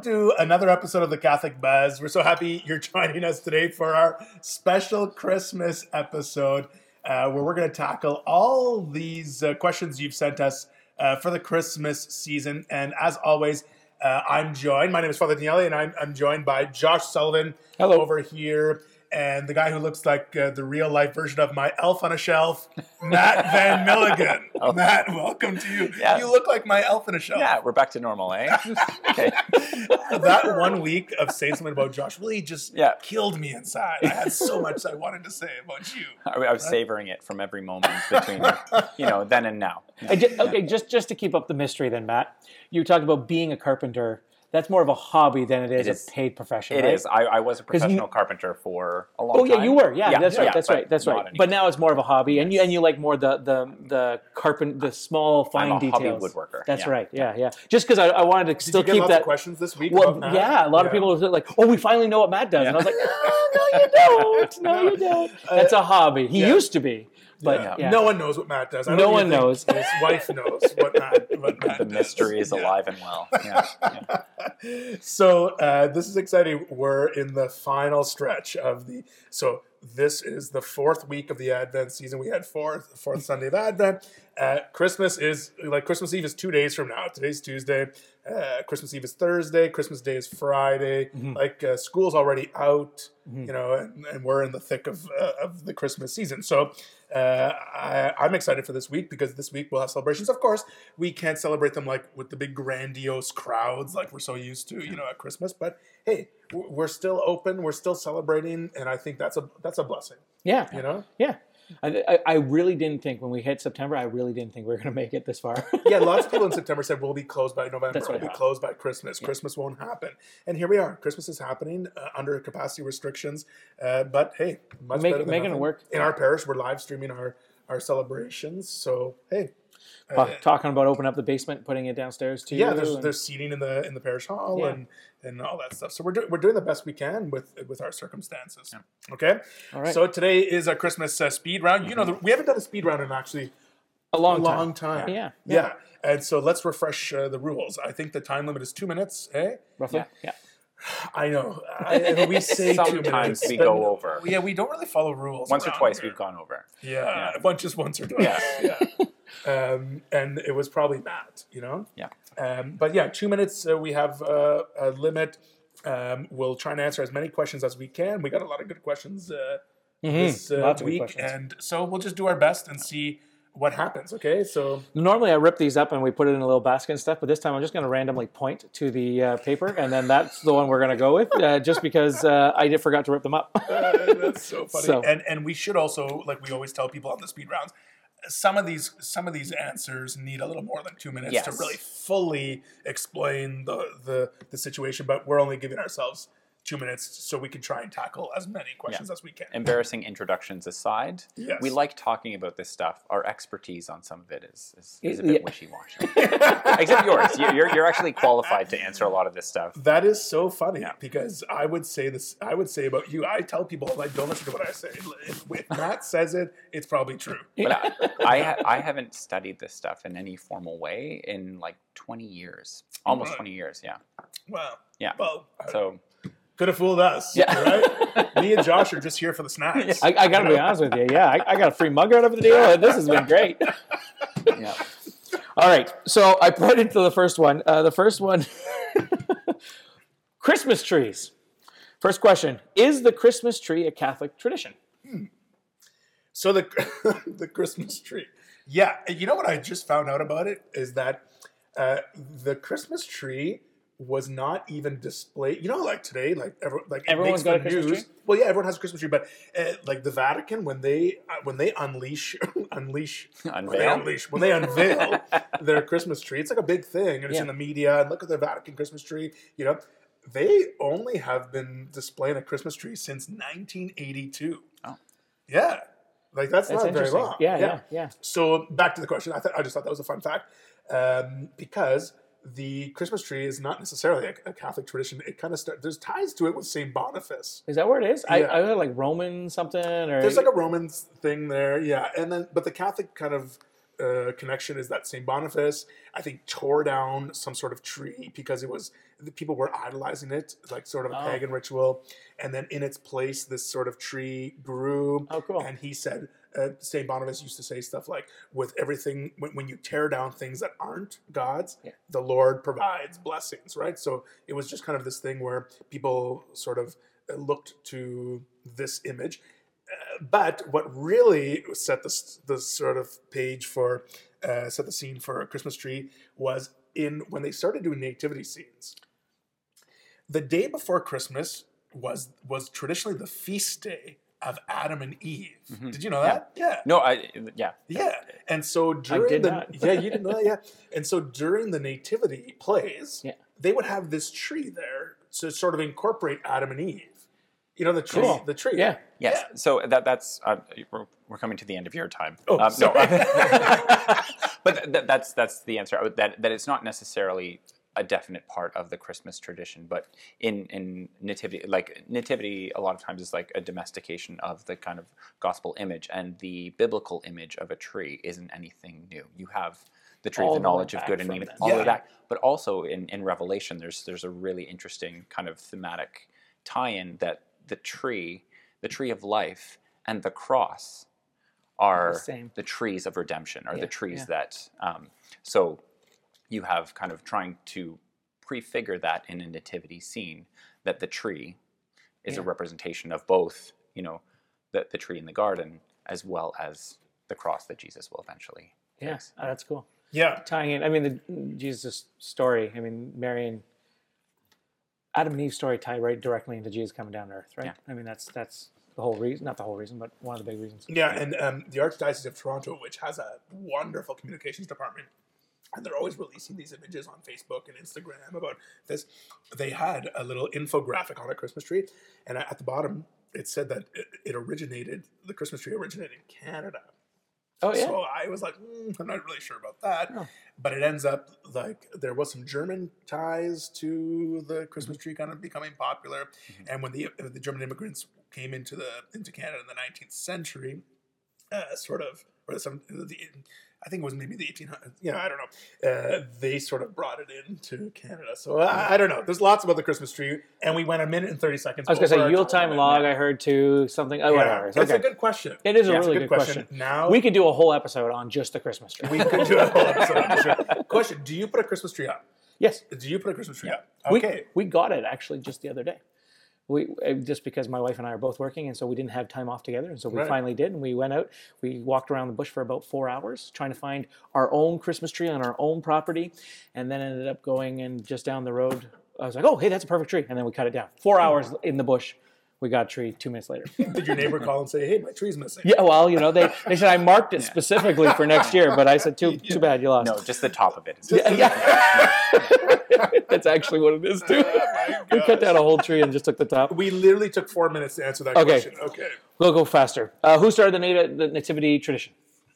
welcome to another episode of the Catholic Buzz. We're so happy you're joining us today for our special Christmas episode where we're going to tackle all these questions you've sent us for the Christmas season. And as always, my name is Father Daniele, and I'm joined by Josh Sullivan. Hello. Over here. And the guy who looks like the real-life version of my elf on a shelf, Matt Van Milligan. Oh. Matt, welcome to you. Yeah. You look like my elf on a shelf. Yeah, we're back to normal, eh? Okay. That 1 week of saying something about Josh really just killed me inside. I had so much I wanted to say about you. I was savoring it from every moment between, then and now. Okay, just to keep up the mystery then, Matt, you talked about being a carpenter. That's more of a hobby than it is a paid profession, It right? is. I was a professional carpenter for a long time. Oh, yeah, you were. Yeah, that's right. That's right. Anymore. But now it's more of a hobby, and you like more the small fine details. I'm a hobby woodworker. That's right. Yeah. Just because I wanted to still Did you get keep lots that. of questions this week? Well, about Matt? yeah, a lot of people were like, "Oh, we finally know what Matt does," and I was like, "Oh, no, you don't. No, you don't. That's a hobby. He used to be." But no one knows what Matt does. No one knows. His wife knows what Matt the mystery does. is alive and well. Yeah. So this is exciting. We're in the final stretch of so this is the fourth week of the Advent season. We had fourth Sunday of Advent. Christmas Eve is 2 days from now. Today's Tuesday. Christmas Eve is Thursday. Christmas Day is Friday. Mm-hmm. School's already out, and we're in the thick of the Christmas season. So I'm excited for this week because this week we'll have celebrations. Of course, we can't celebrate them like with the big grandiose crowds like we're so used to, at Christmas. But hey, we're still open. We're still celebrating, and I think that's a blessing. Yeah. Yeah. I really didn't think when we hit September, we were going to make it this far. Yeah, lots of people in September said we'll be closed by November. That's right. We'll be closed by Christmas. Yeah. Christmas won't happen. And here we are. Christmas is happening under capacity restrictions. But hey, much better than making it work. In our parish, we're live streaming our celebrations. So hey. Talking about opening up the basement, putting it downstairs too. Yeah, there's seating in the parish hall and all that stuff. So we're doing the best we can with our circumstances. Yeah. Okay. All right. So today is a Christmas speed round. We haven't done a speed round in actually a long time. Yeah. And so let's refresh the rules. I think the time limit is 2 minutes. Hey, roughly. Yeah. I know. We say 2 minutes. Sometimes we go over. Yeah, we don't really follow rules. Once or twice we've gone over. Yeah. Just once or twice. Yeah. And it was probably Matt, Yeah. But yeah, 2 minutes. We have a limit. We'll try and answer as many questions as we can. We got a lot of good questions this week, and so we'll just do our best and see what happens. Okay, so normally I rip these up and we put it in a little basket and stuff, but this time I'm just going to randomly point to the paper, and then that's the one we're going to go with, just because I forgot to rip them up. That's so funny. And we should also, like we always tell people on the speed rounds, some of these answers need a little more than 2 minutes to really fully explain the situation, but we're only giving ourselves 2 minutes so we can try and tackle as many questions as we can. Embarrassing introductions aside, we like talking about this stuff. Our expertise on some of it is a bit wishy-washy. Except yours. You're actually qualified to answer a lot of this stuff. That is so funny because I would say about you. I tell people, like, don't listen to what I say. If Matt says it, it's probably true. But I haven't studied this stuff in any formal way in like 20 years. Almost 20 years, yeah. Wow. Yeah. Well, so... could have fooled us, right? Me and Josh are just here for the snacks. I got to be honest with you. Yeah, I got a free mug out of the deal, and this has been great. Yeah. All right, so I put into the first one. Christmas trees. First question: is the Christmas tree a Catholic tradition? So the Christmas tree. Yeah, you know what I just found out about it is that the Christmas tree was not even displayed. Like today, everyone's got a Christmas tree. Well, yeah, everyone has a Christmas tree, but like the Vatican, when they unveil their Christmas tree, it's like a big thing, and it's in the media. And look at the Vatican Christmas tree. They only have been displaying a Christmas tree since 1982. Oh, yeah, that's not very long. Yeah. So back to the question. I just thought that was a fun fact because the Christmas tree is not necessarily a Catholic tradition. It kind of there's ties to it with Saint Boniface. Is that where it is? Yeah. I heard like Roman something, or there's like a Roman thing there, yeah. And then, but the Catholic kind of connection is that St. Boniface, I think, tore down some sort of tree because the people were idolizing it, like sort of a pagan ritual. And then in its place, this sort of tree grew. Oh, cool. And he said, St. Boniface used to say stuff like, with everything, when you tear down things that aren't God's, the Lord provides blessings, right? So it was just kind of this thing where people sort of looked to this image. But what really set the sort of page for, set the scene for a Christmas tree was when they started doing nativity scenes. The day before Christmas was traditionally the feast day of Adam and Eve. Mm-hmm. Did you know that? Yeah. No, Yeah. And so during you didn't know that, yeah. And so during the nativity plays, they would have this tree there to sort of incorporate Adam and Eve. You know, the tree. Cool. The tree. Yeah. Yes. Yeah. So that's we're coming to the end of your time. Oh, no. But that's the answer. That it's not necessarily a definite part of the Christmas tradition, but in nativity, nativity a lot of times is like a domestication of the kind of gospel image, and the biblical image of a tree isn't anything new. You have the tree of the knowledge of good and evil, all of that, but also in Revelation, there's a really interesting kind of thematic tie-in that the tree of life and the cross are the trees of redemption, or the trees that so you have kind of trying to prefigure that in a nativity scene, that the tree is a representation of both, the tree in the garden as well as the cross that Jesus will eventually face. Oh, that's cool. Yeah. Tying in, I mean, the Jesus story, I mean, Mary and Adam and Eve's story tie right directly into Jesus coming down to earth, right? Yeah. I mean, that's the whole reason, not the whole reason, but one of the big reasons. Yeah, and the Archdiocese of Toronto, which has a wonderful communications department, and they're always releasing these images on Facebook and Instagram about this. They had a little infographic on a Christmas tree, and at the bottom, it said that the Christmas tree originated in Canada. Oh, yeah? So I was like, I'm not really sure about that. Oh. But it ends up like there was some German ties to the Christmas tree kind of becoming popular. Mm-hmm. And when the German immigrants came into Canada in the 19th century, I think it was maybe the 1800s. I don't know. They sort of brought it into Canada. So I don't know. There's lots about the Christmas tree, and we went a minute and 30 seconds. I was going to say Yule time log. I heard too something. Oh, whatever. It's a good question. It is a really good question. Now we could do a whole episode on just the Christmas tree. We could do a whole episode on the tree. Question: do you put a Christmas tree up? Yes. Do you put a Christmas tree up? Okay. We got it actually just the other day. Just because my wife and I are both working, and so we didn't have time off together, and so we finally did, and we went out. We walked around the bush for about 4 hours trying to find our own Christmas tree on our own property, and then ended up going and just down the road. I was like, oh, hey, that's a perfect tree, and then we cut it down. 4 hours in the bush. We got a tree 2 minutes later. Did your neighbor call and say, hey, my tree's missing? Yeah, well, they said I marked it specifically for next year, but I said, too bad, you lost. No, just the top of it. That's actually what it is, too. We cut down a whole tree and just took the top. We literally took 4 minutes to answer that question. Okay. We'll go faster. Who started the nativity tradition?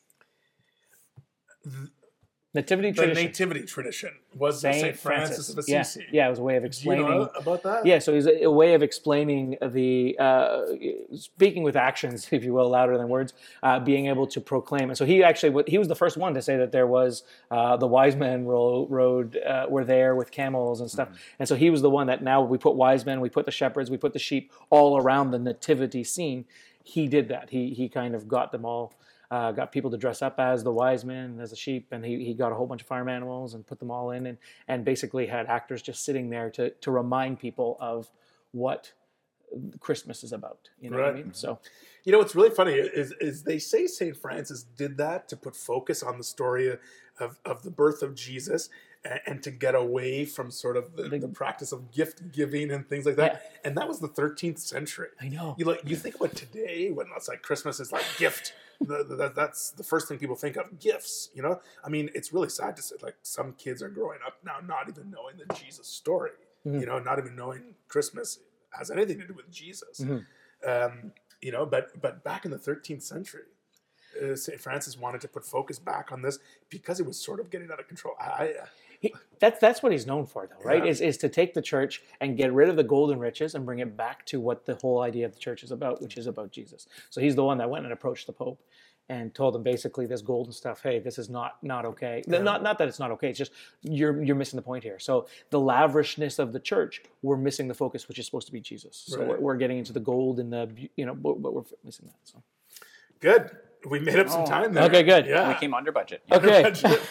Nativity tradition. The nativity tradition was St. Francis of Assisi. Yeah, it was a way of explaining. Do you know about that? Yeah, so it was a way of explaining the speaking with actions, if you will, louder than words, being able to proclaim. And so he was the first one to say that there was the wise men were there with camels and stuff. Mm-hmm. And so he was the one that now we put wise men, we put the shepherds, we put the sheep all around the nativity scene. He did that. He kind of got them all. Got people to dress up as the wise men, as the sheep, and he got a whole bunch of farm animals and put them all in, and basically had actors just sitting there to remind people of what Christmas is about. You know what I mean? So, what's really funny is they say St. Francis did that to put focus on the story of the birth of Jesus, and to get away from sort of the practice of gift giving and things like that. Yeah. And that was the 13th century. I know. You think about today when it's like Christmas is like gift. That's the first thing people think of, gifts. I mean, it's really sad to say like some kids are growing up now not even knowing the Jesus story. Mm-hmm. Not even knowing Christmas has anything to do with Jesus. Mm-hmm. But back in the 13th century, St. Francis wanted to put focus back on this because it was sort of getting out of control. That's what he's known for, though, right? Yeah. Is to take the church and get rid of the golden riches and bring it back to what the whole idea of the church is about, which is about Jesus. So he's the one that went and approached the Pope and told him basically this golden stuff. Hey, this is not okay. Yeah. Not that it's not okay. It's just you're missing the point here. So the lavishness of the church, we're missing the focus, which is supposed to be Jesus. So Right. we're getting into the gold and the but we're missing that. So Good. We made up some time there. Okay, good. Yeah. We came under budget. okay.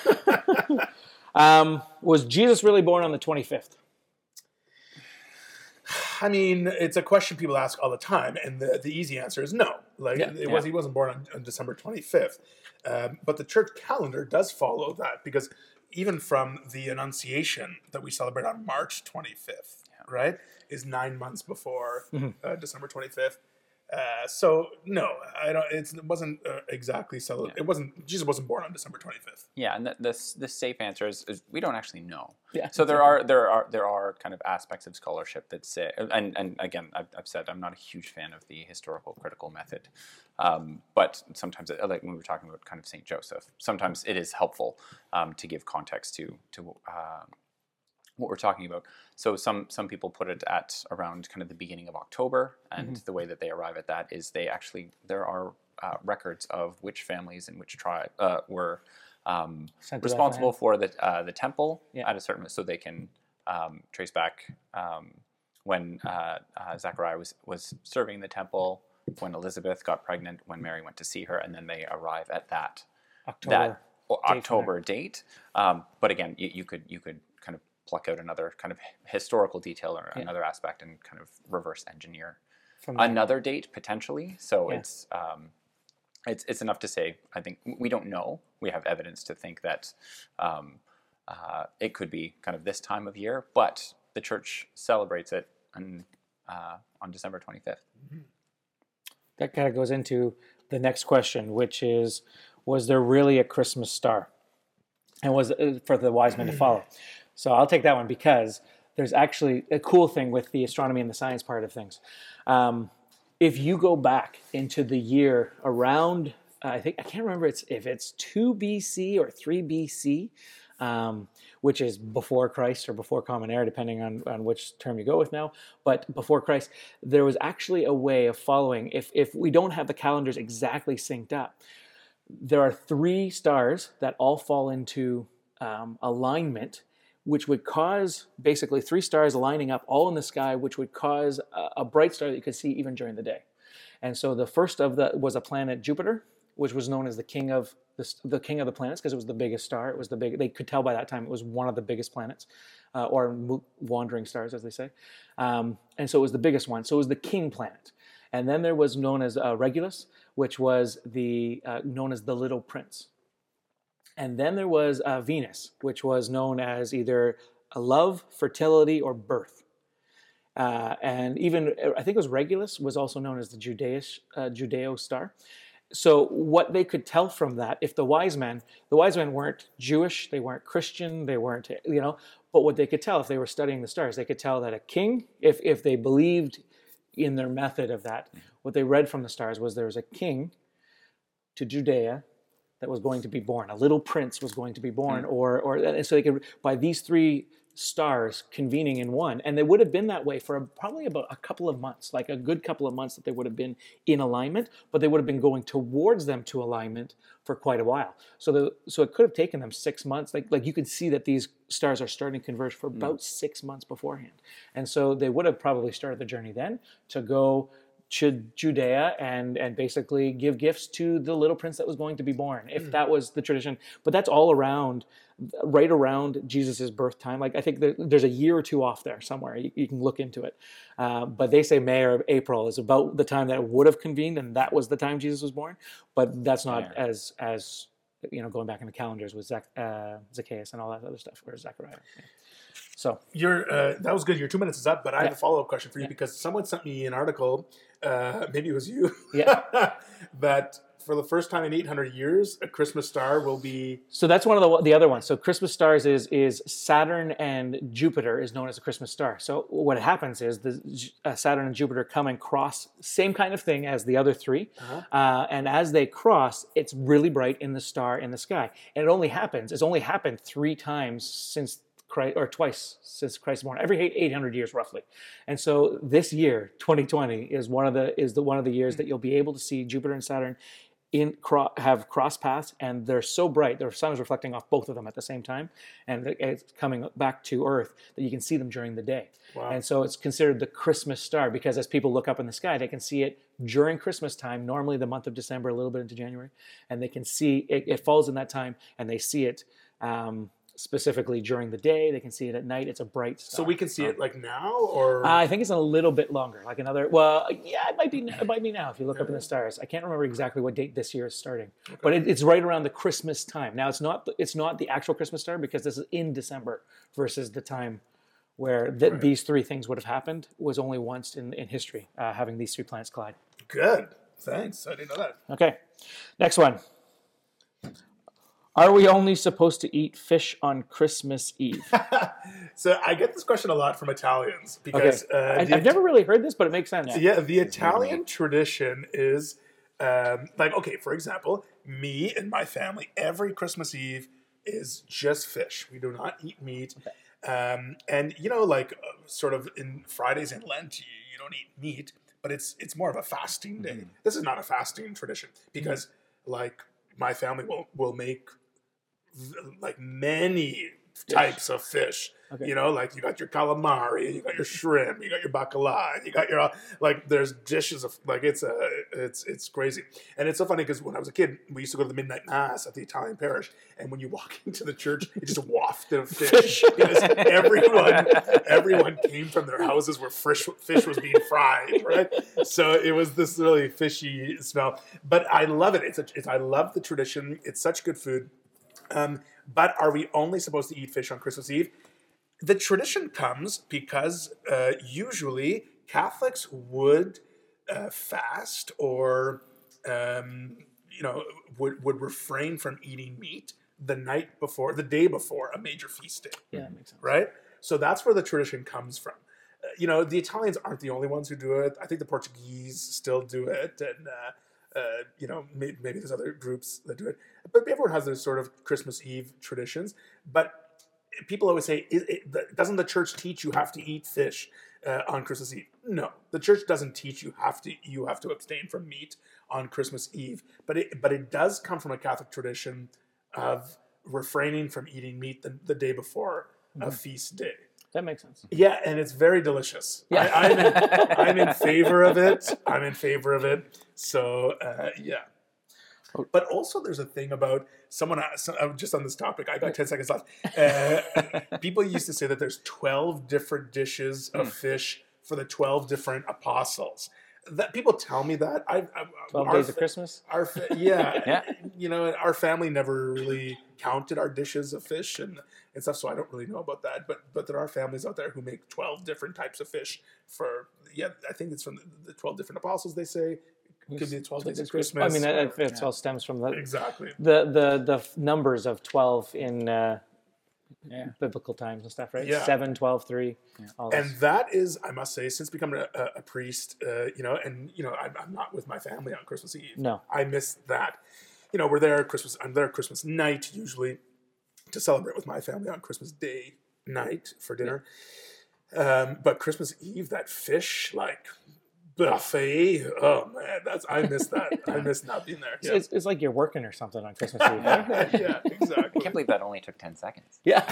Was Jesus really born on the 25th? I mean, it's a question people ask all the time, and the easy answer is no. Like he wasn't born on December 25th, but the church calendar does follow that, because even from the Annunciation that we celebrate on March 25th, right, is 9 months before December 25th. So no, I don't. It wasn't exactly celebrated. It wasn't. Jesus wasn't born on December 25th. Yeah, and the safe answer is we don't actually know. Yeah. So there are kind of aspects of scholarship that say, and again, I've said I'm not a huge fan of the historical critical method, but sometimes, like when we were talking about kind of Saint Joseph, sometimes it is helpful to give context to what we're talking about. So some people put it at around kind of the beginning of October, and the way that they arrive at that is there are records of which families and which tribe were responsible for the temple at a certain, so they can trace back when Zechariah was serving the temple, when Elizabeth got pregnant, when Mary went to see her, and then they arrive at that October date. But again, you could kind of pluck out another kind of historical detail or another aspect and kind of reverse engineer another date potentially. So it's enough to say, I think we don't know. We have evidence to think that it could be kind of this time of year, but the church celebrates it on December 25th. That kind of goes into the next question, which is, was there really a Christmas star? And was it for the wise men to follow? So I'll take that one, because there's actually a cool thing with the astronomy and the science part of things. If you go back into the year around, I can't remember if it's 2 BC or 3 BC, which is before Christ or before Common Era, depending on which term you go with now. But before Christ, there was actually a way of following. If we don't have the calendars exactly synced up, there are 3 stars that all fall into alignment, which would cause basically 3 stars aligning up all in the sky, which would cause a bright star that you could see even during the day. And so the first of was a planet Jupiter, which was known as the king of the planets, because it was the biggest star. It was they could tell by that time it was one of the biggest planets, or wandering stars, as they say. And so it was the biggest one. So it was the king planet. And then there was known as Regulus, which was known as the little prince. And then there was Venus, which was known as either love, fertility, or birth. And even, I think it was Regulus, was also known as the Judeo star. So what they could tell from that, if the wise men weren't Jewish, they weren't Christian, they weren't, but what they could tell if they were studying the stars, they could tell that a king, if they believed in their method of that, what they read from the stars was there was a king to Judea that was going to be born. A little prince was going to be born, and so they could, by these 3 stars convening in one, and they would have been that way for probably about a couple of months, like a good couple of months that they would have been in alignment, but they would have been going towards them to alignment for quite a while. So it could have taken them 6 months. Like you could see that these stars are starting to converge for about 6 months beforehand, and so they would have probably started the journey then to go to Judea and basically give gifts to the little prince that was going to be born, if that was the tradition. But that's all right around Jesus' birth time. Like I think there's a year or 2 off there somewhere. You can look into it. But they say May or April is about the time that it would have convened, and that was the time Jesus was born. But that's not as going back in the calendars with Zacchaeus and all that other stuff, or Zechariah. Yeah. So that was good. Your 2 minutes is up, but I have a follow-up question for you, because someone sent me an article, maybe it was you, that for the first time in 800 years, a Christmas star will be. So that's one of the other ones. So Christmas stars is Saturn and Jupiter is known as a Christmas star. So what happens is the Saturn and Jupiter come and cross, same kind of thing as the other three, and as they cross, it's really bright in the star in the sky. And it's only happened 3 times since Christ, or twice since Christ was born, every 800 years roughly. And so this year, 2020, is one of the years that you'll be able to see Jupiter and Saturn have cross paths, and they're so bright, the sun is reflecting off both of them at the same time, and it's coming back to Earth that you can see them during the day. Wow. And so it's considered the Christmas star because as people look up in the sky, they can see it during Christmas time, normally the month of December, a little bit into January, and they can see it falls in that time, and they see it specifically during the day. They can see it at night. It's a bright star. So we can see it like now, or I think it's a little bit longer, like another. Well, yeah, it might be now if you look up in the stars. I can't remember exactly what date this year is starting, but it's right around the Christmas time. Now it's not the actual Christmas star because this is in December versus the time where these 3 things would have happened was only once in history, having these 3 planets collide. good. Thanks. I didn't know that. Okay, next one. Are we only supposed to eat fish on Christmas Eve? So I get this question a lot from Italians because I've never really heard this, but it makes sense. Yeah, the Italian tradition is okay, for example, me and my family, every Christmas Eve is just fish. We do not eat meat. And, sort of in Fridays in Lent, you don't eat meat, but it's more of a fasting day. Mm-hmm. This is not a fasting tradition because, my family will make, many types of fish. Okay. You got your calamari, you got your shrimp, you got your bacala, you got your there's dishes of it's crazy. And it's so funny because when I was a kid, we used to go to the midnight mass at the Italian parish, and when you walk into the church, it just wafted of fish because everyone came from their houses where fish was being fried, right? So it was this really fishy smell. But I love it. I love the tradition. It's such good food. But are we only supposed to eat fish on Christmas Eve? The tradition comes because usually Catholics would fast or would refrain from eating meat the day before a major feast day. Yeah, that makes sense. Right? So that's where the tradition comes from. The Italians aren't the only ones who do it. I think the Portuguese still do it, and maybe there's other groups that do it. But everyone has their sort of Christmas Eve traditions. But people always say, doesn't the church teach you have to eat fish on Christmas Eve? No, the church doesn't teach you have to abstain from meat on Christmas Eve. But it does come from a Catholic tradition of refraining from eating meat the day before a feast day. That makes sense. Yeah, and it's very delicious. Yeah. I'm in favor of it. So, yeah. But also there's a thing about just on this topic, I got 10 seconds left. People used to say that there's 12 different dishes of fish for the 12 different apostles. That people tell me that. 12 days of Christmas? Yeah. Our family never really counted our dishes of fish and stuff, so I don't really know about that. But there are families out there who make 12 different types of fish I think it's from the 12 different apostles, they say. It could be the 12 days of Christmas. I mean, it all stems from exactly the numbers of 12 in biblical times and stuff, right? Yeah. 7, 12, 3. Yeah. And that is, I must say, since becoming a priest, I'm not with my family on Christmas Eve. No. I miss that. We're there I'm there Christmas night usually to celebrate with my family on Christmas Day night for dinner. But Christmas Eve, that fish, buffet. Oh man, I miss that. I miss not being there. Yeah. It's like you're working or something on Christmas Eve. Right? Yeah, exactly. I can't believe that only took 10 seconds. Yeah.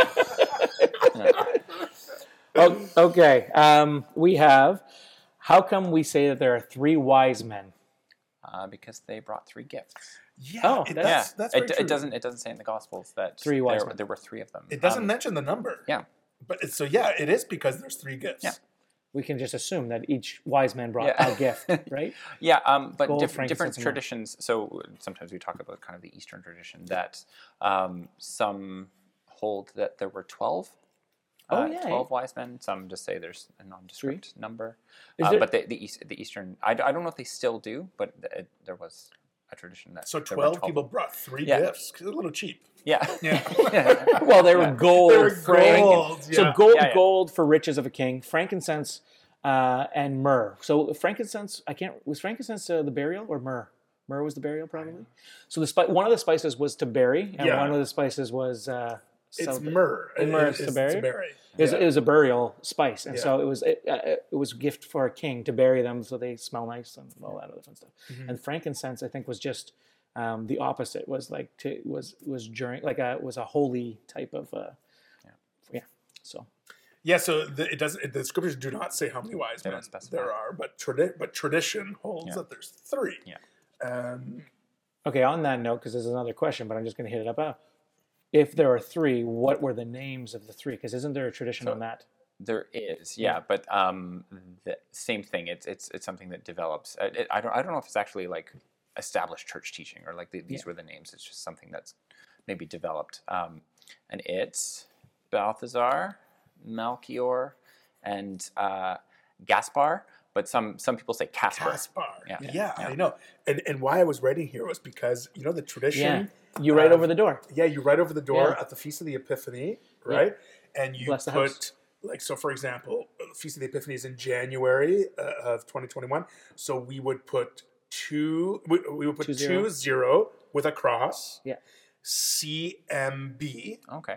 Okay. We have. How come we say that there are 3 wise men? Because they brought 3 gifts. Yeah. That's very true. It doesn't say in the Gospels that 3 wise men. There were 3 of them. It doesn't mention the number. Yeah. But it is because there's 3 gifts. Yeah. We can just assume that each wise man brought a gift, right? Yeah, but Gold, different traditions. So sometimes we talk about kind of the Eastern tradition that some hold that there were 12. 12 wise men. Some just say there's a nondescript number. But the Eastern, I don't know if they still do, but there was a tradition that. So there were 12 people brought 3 Yeah. gifts. It's a little cheap. Yeah. Yeah. Well, they were gold. They were frank- gold, So yeah. gold, Yeah, yeah. gold for riches of a king, frankincense, and myrrh. So frankincense, was frankincense the burial or myrrh? Myrrh was the burial, probably. So one of the spices was to bury, and Yeah. one of the spices was It's celebrate. myrrh. Myrrh is to bury? It was a burial spice, and so it was a gift for a king to bury them so they smell nice and all that other fun stuff. Mm-hmm. And frankincense, I think, was just the opposite. Was like was during was a holy type of yeah. So Yeah, so it doesn't. The scriptures do not say how many wise men don't specify. there are, but tradition holds that there's 3. Yeah. okay, on that note, because there's another question, but I'm just going to hit it up. If there are 3, what were the names of the 3? Because isn't there a tradition on that? There is, yeah, but the same thing. It's something that develops. I don't know if it's actually like established church teaching or like these were the names. It's just something that's maybe developed. And it's Balthazar, Melchior, and Gaspar. But some people say Caspar. Yeah, I know. And why I was writing here was because the tradition. You write over the door. Yeah, you write over the door Yeah. at the Feast of the Epiphany, right? And you Bless the house. put so for example, the Feast of the Epiphany is in January of 2021. So we would put 2. We would put 2-0 with a cross. Yeah. CMB Okay.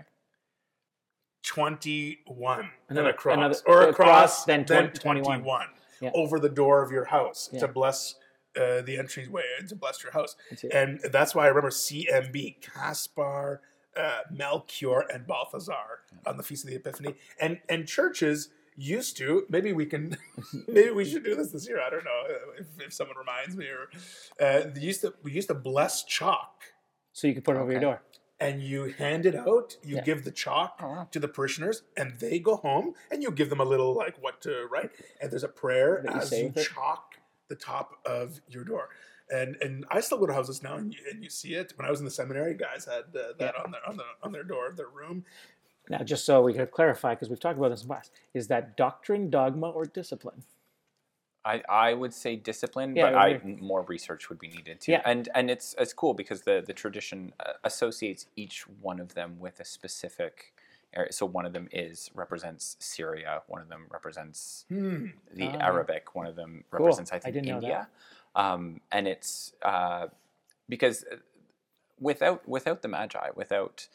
21 and Another- a cross, another- or a a cross, then then 21. 21 Yeah. over the door of your house Yeah. to bless the entryway and to bless your house. That's it. And that's why I remember CMB, Caspar, Melchior, and Balthazar on the Feast of the Epiphany. And churches used to, maybe we should do this year. I don't know if someone reminds me. Or we used to bless chalk. So you can put it over your door. And you hand it out. You Yeah. give the chalk Oh, wow. to the parishioners, and they go home, and you give them a little what to write. And there's a prayer That you as say you with it? chalk the top of your door. And I still go to houses now, and you see it. When I was in the seminary, guys had that on their door of their room. Now, just so we could clarify, because we've talked about this in class, is that doctrine, dogma, or discipline? I would say discipline, Yeah, but I agree. more research would be needed too. Yeah. And it's cool because the tradition associates each one of them with a specific area. So one of them represents Syria, one of them represents the Arabic, one of them represents I think didn't know India. And it's because without the Magi, without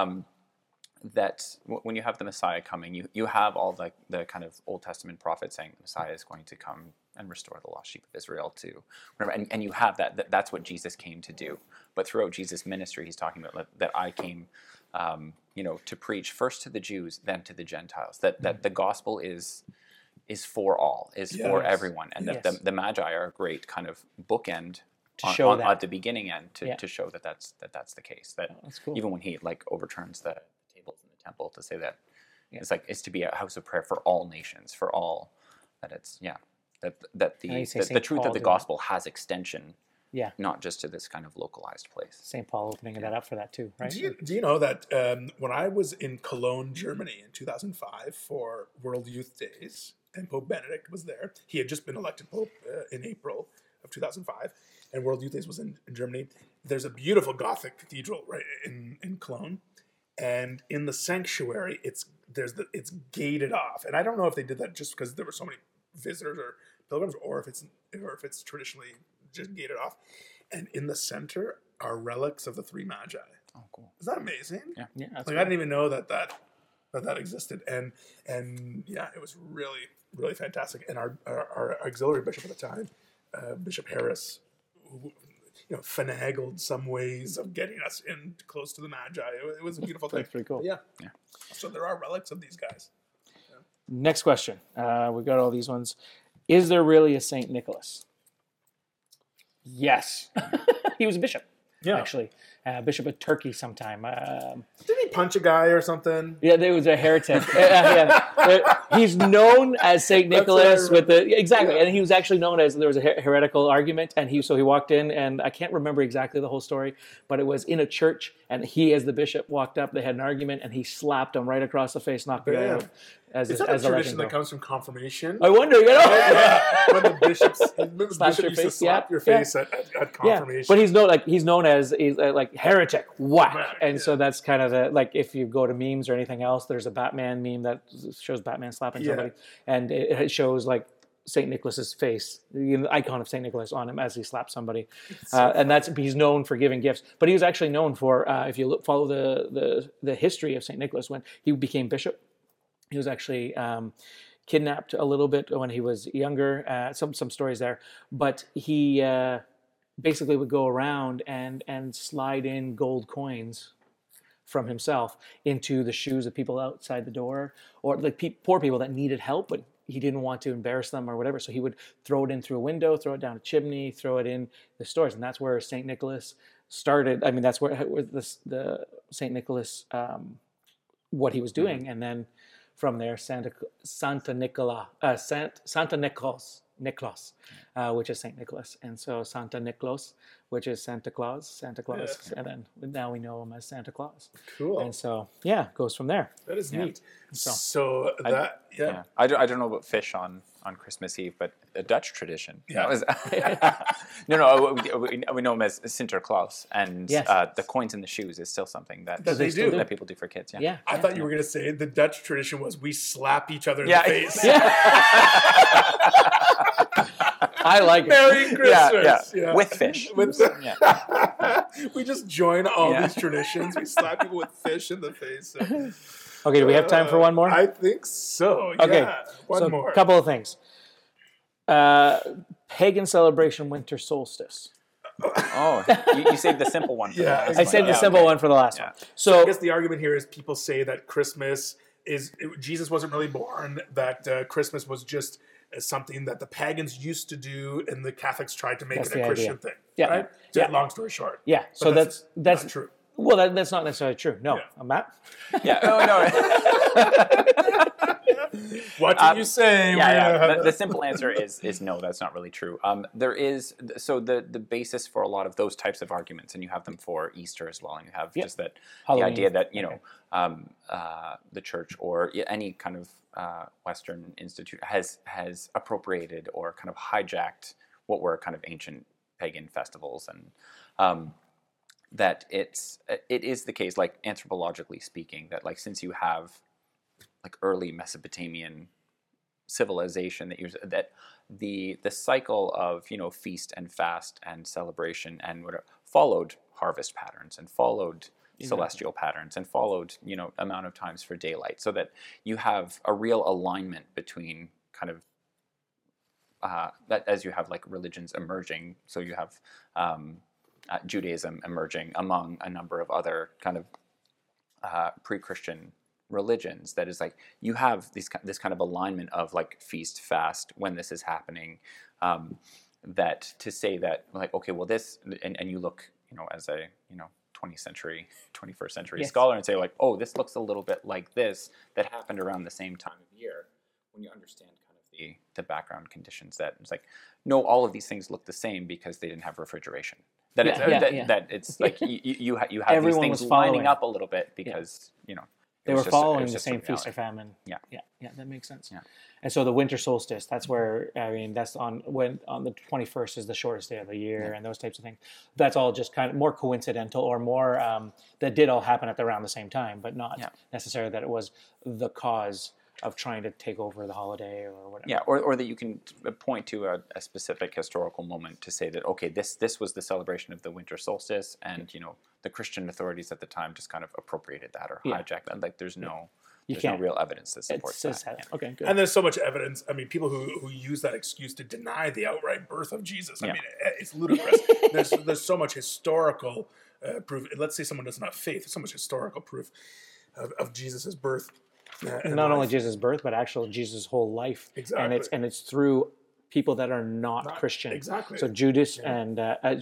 that when you have the Messiah coming, you have all the kind of Old Testament prophets saying the Messiah is going to come and restore the lost sheep of Israel to whatever, and you have that's what Jesus came to do. But throughout Jesus' ministry, he's talking about that I came, to preach first to the Jews, then to the Gentiles. That the gospel is for all, for everyone, and that the Magi are a great kind of bookend To show that. at the beginning end to show that's the case. That That's cool. even when he overturns the tables in the temple to say that it's to be a house of prayer for all nations, for all, that it's that you say the Saint truth Paul of the did gospel has extension, Yeah. not just to this kind of localized place. St. Paul opening that up for that too, right? Do you know that when I was in Cologne, Germany in 2005 for World Youth Days, and Pope Benedict was there. He had just been elected Pope in April of 2005, and World Youth Days was in Germany. There's a beautiful Gothic cathedral right in Cologne, and in the sanctuary, it's gated off. And I don't know if they did that just because there were so many visitors or pilgrims, or if it's traditionally just gated off. And in the center are relics of the 3 Magi. Oh, cool. Is that amazing? Yeah. Yeah, that's I didn't even know that existed, and yeah, it was really, really fantastic. And our auxiliary bishop at the time, Bishop Harris, who, finagled some ways of getting us in close to the Magi. It was a beautiful thing. That's pretty cool. Yeah. So there are relics of these guys. Next question. We got all these ones. Is there really a Saint Nicholas? Yes. He was a bishop, actually. Bishop of Turkey sometime. Did he punch a guy or something? Yeah, there was a heretic. He's known as Saint Nicholas exactly, and he was actually known as there was a heretical argument, and he walked in, and I can't remember exactly the whole story, but it was in a church, and he as the bishop walked up. They had an argument, and he slapped him right across the face, knocked the guy out. as Is a, that a as the tradition legend that goes. comes from confirmation? I wonder, Yeah, when the bishops, remember the Slaps bishop your used to face, slap yeah, your yeah. face at Yeah, confirmation. but he's known as like heretic, whack, Whack, and yeah. so that's kind of the like if you go to memes or anything else, there's a Batman meme that shows Batman slapping Yeah. somebody, and it shows like Saint Nicholas's face, the icon of Saint Nicholas on him as he slaps somebody, and that's he's known for giving gifts. But he was actually known for if you follow the history of Saint Nicholas when he became bishop, he was actually kidnapped a little bit when he was younger. Some stories there, but he basically would go around and slide in gold coins from himself into the shoes of people outside the door, or like poor people that needed help, but he didn't want to embarrass them or whatever. So he would throw it in through a window, throw it down a chimney, throw it in the stores, and that's where Saint Nicholas started. I mean, that's where the Saint Nicholas what he was doing, and then from there, Santa Nicholas, which is Saint Nicholas, and so Santa Nicholas, which is Santa Claus, Yeah. and then now we know him as Santa Claus. Cool. And so yeah, goes from there. That is neat. So- So that, yeah. Yeah, I don't know about fish on Christmas Eve, but a Dutch tradition. Yeah. That was, we know him as Sinterklaas, and Yes. the coins in the shoes is still something that That they do. that people do for kids. Yeah. Yeah, I thought you were going to say the Dutch tradition was we slap each other in Yeah. the face. I like it. Merry Christmas. Yeah. With fish. With Yeah. we just join all Yeah. these traditions. We slap people with fish in the face. Okay, do we have time for one more? I think so. Okay, Yeah. One so more. a couple of things. Pagan celebration, winter solstice. Oh, you saved the simple one. For Yeah, the last I one. saved the Yeah, simple okay. one for the last Yeah. one. I So guess the argument here is people say that Christmas Jesus wasn't really born, that Christmas was just something that the pagans used to do and the Catholics tried to make That's it a the Christian idea. thing. Yeah. Right? Yeah. Long story short. yeah, so But that's not true. well, that's not necessarily true. No, Yeah. Matt. Yeah. Oh no. What did you say? The simple answer is no. That's not really true. There is the basis for a lot of those types of arguments, and you have them for Easter as well, and you have just that Halloween. the idea that the church or any kind of Western institute has appropriated or kind of hijacked what were kind of ancient pagan festivals, and that it is the case, like anthropologically speaking, that like since you have like early Mesopotamian civilization, that the cycle of feast and fast and celebration and whatever followed harvest patterns and followed celestial patterns and followed amount of times for daylight, so that you have a real alignment between kind of that as you have like religions emerging, so you have Judaism emerging among a number of other kind of pre-Christian religions, that is like you have this kind of alignment of like feast fast when this is happening, that to say that like okay, well this and you look as a 21st century Yes. scholar and say like, oh, this looks a little bit like this that happened around the same time of year, when you understand kind of the background conditions, that it's like no, all of these things look the same because they didn't have refrigeration. That it's like you have Everyone these was things following. lining up a little bit because They was were just- it following was the just same a feast reality. or famine. Yeah. Yeah, that makes sense. Yeah. And so the winter solstice, that's where that's on the 21st is the shortest day of the year, and those types of things. That's all just kind of more coincidental, or more that did all happen at around the same time, but not necessarily that it was the cause of trying to take over the holiday or whatever. Yeah, or that you can point to a specific historical moment to say that okay, this was the celebration of the winter solstice, and the Christian authorities at the time just kind of appropriated that or hijacked that. Like there's no real evidence that supports that. Yeah. Okay, good. And there's so much evidence. I mean, people who use that excuse to deny the outright birth of Jesus. I mean, it's ludicrous. there's so much historical proof. Let's say someone doesn't have faith. There's so much historical proof of Jesus' birth. And Not only life. Jesus' birth, but actually Jesus' whole life. Exactly. And it's through people that are not Christian. exactly. So Judas and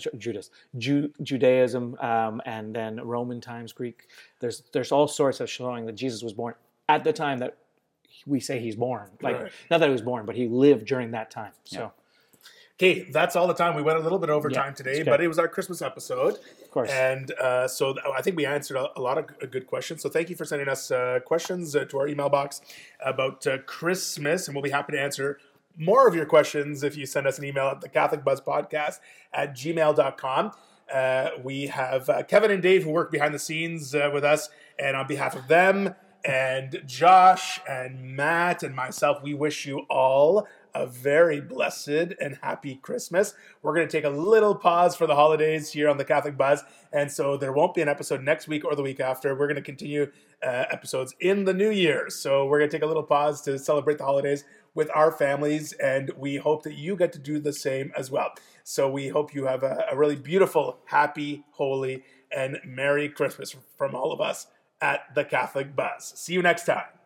Judaism, and then Roman times, Greek. There's all sorts of showing that Jesus was born at the time that we say he's born. Like Right. not that he was born, but he lived during that time. So Okay, that's all the time. We went a little bit over Yeah, time today, it's but good. it was our Christmas episode. Of course. And so I think we answered a lot of good questions. So thank you for sending us questions to our email box about Christmas. And we'll be happy to answer more of your questions if you send us an email at the Catholic Buzz Podcast at gmail.com. We have Kevin and Dave who work behind the scenes with us. And on behalf of them and Josh and Matt and myself, we wish you all a very blessed and happy Christmas. We're going to take a little pause for the holidays here on the Catholic Buzz, and so there won't be an episode next week or the week after. We're going to continue episodes in the new year, so we're going to take a little pause to celebrate the holidays with our families, and we hope that you get to do the same as well. So we hope you have a really beautiful, happy, holy, and Merry Christmas from all of us at the Catholic Buzz. See you next time.